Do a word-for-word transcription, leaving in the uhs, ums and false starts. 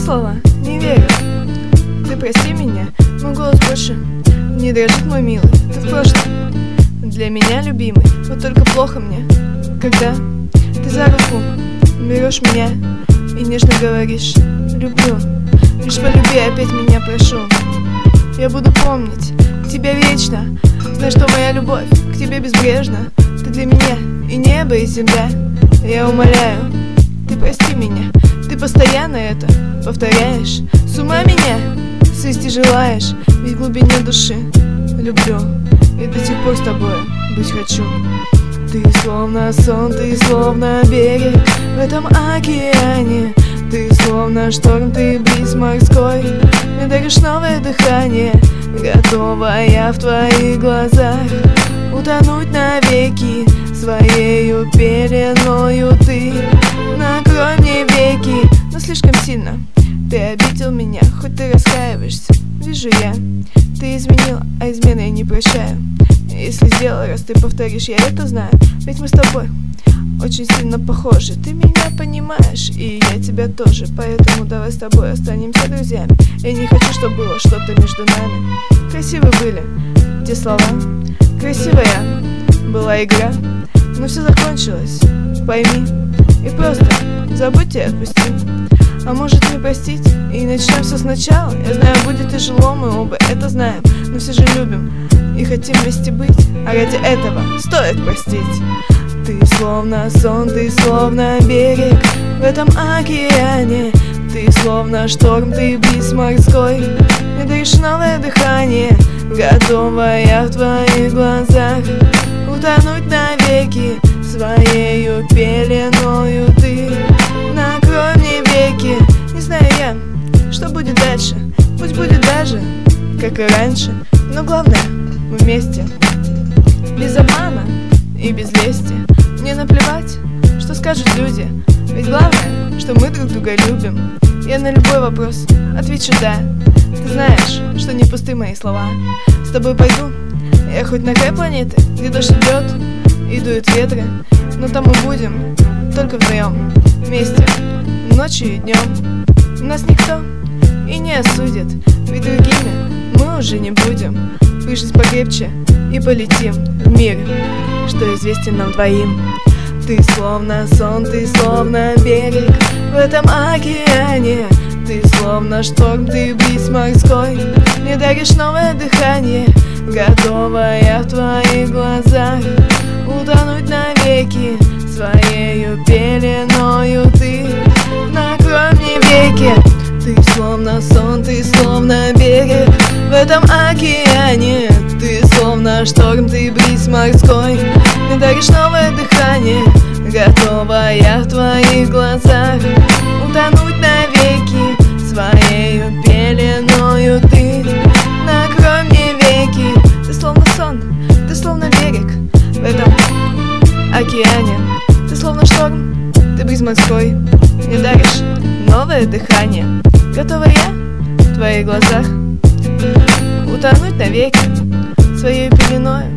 слова не верю. Ты прости меня, мой голос больше не дрожит, мой милый. Ты в прошлом для меня любимый. Вот только плохо мне, когда ты за руку берешь меня и нежно говоришь: люблю, лишь полюби, опять меня прошу. Я буду помнить тебя вечно, знай, что моя любовь к тебе безбрежна. Ты для меня и небо, и земля. Я умоляю, ты прости меня. Ты постоянно это повторяешь, с ума меня свести желаешь. Ведь в глубине души люблю и до сих пор с тобой быть хочу. Ты словно сон, ты словно берег в этом океане. Ты словно шторм, ты бриз морской, мне даришь новое дыхание. Готова я в твоих глазах утонуть навеки. Своею пеленою ты накрой мне веки. Но слишком сильно ты обидел меня, хоть ты раскаиваешься, вижу я. Ты изменил, а измены я не прощаю. Если сделал, раз ты повторишь, я это знаю. Ведь мы с тобой очень сильно похожи. Ты меня понимаешь, и я тебя тоже. Поэтому давай с тобой останемся друзьями. Я не хочу, чтобы было что-то между нами. Красивы были те слова, красивая была игра, но все закончилось, пойми. И просто забудьте и отпусти. А может не простить и начнем все сначала? Я знаю, будет тяжело, мы оба это знаем, но все же любим и хотим вместе быть. А ради этого стоит простить. Ты словно сон, ты словно берег в этом океане. Ты словно шторм, ты бриз морской, мне даришь новое дыхание. Готова я в твоих глазах утонуть навеки. Своею пеленою ты накрой мне веки. Не знаю я, что будет дальше, пусть будет даже как и раньше, но главное, мы вместе, без обмана и без лести. Мне наплевать, что скажут люди, ведь главное, что мы друг друга любим. Я на любой вопрос отвечу да. Ты знаешь, что не пусты мои слова. С тобой пойду я хоть на край планеты, где дождь идет и дуют ветры, но там мы будем только вдвоем, вместе, ночью и днем. Нас никто и не осудит, ведь другими мы уже не будем. Выжить покрепче и полетим в мир, что известен нам двоим. Ты словно сон, ты словно берег в этом океане. Ты словно шторм, ты бриз морской, мне даришь новое дыхание. Готова я в твоих глазах утонуть навеки. Своею пеленою ты накрой мне веки. Ты словно сон, ты словно берег в этом океане. Ты словно шторм, ты бриз морской, мне даришь новое дыхание. Готова я в твоих глазах утонуть навеки. Своею пеленою ты накрой мне веки. Ты словно сон, ты словно берег в этом океане. Ты словно шторм, ты бриз морской, мне даришь новое дыхание. Готова я в твоих глазах утонуть навеки. Своей пеленой